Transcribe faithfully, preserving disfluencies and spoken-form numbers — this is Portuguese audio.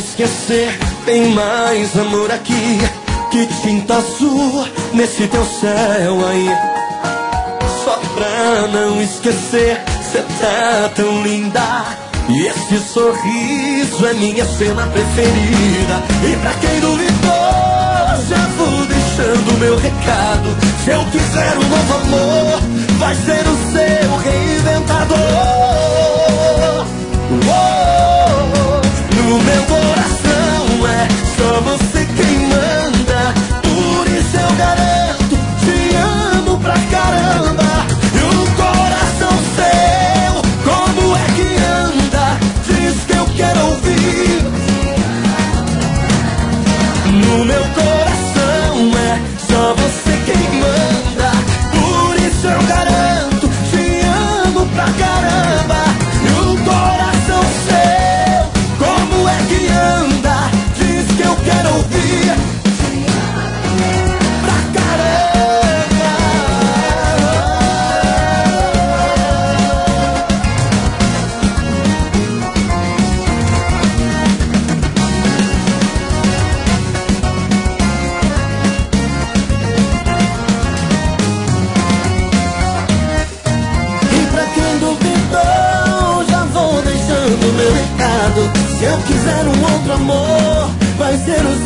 esquecer, tem mais amor aqui que tinta azul nesse teu céu aí. Só pra não esquecer, cê tá tão linda, e esse sorriso é minha cena preferida. E pra quem duvidou, já vou deixando meu recado. Se eu quiser um novo amor, vai ser o seu reinventador. Oh, no meu coração é só você quem manda, por isso eu garanto, te amo pra caramba. E o coração seu, como é que anda? Diz que eu quero ouvir. No meu coração é só você quem manda, por isso eu garanto, te amo pra caramba. E o coração seu, como é que anda? Diz que eu quero ouvir. Pra caramba. E pra quem duvidou, já vou deixando meu recado. Se eu quiser um outro amor, vai ser o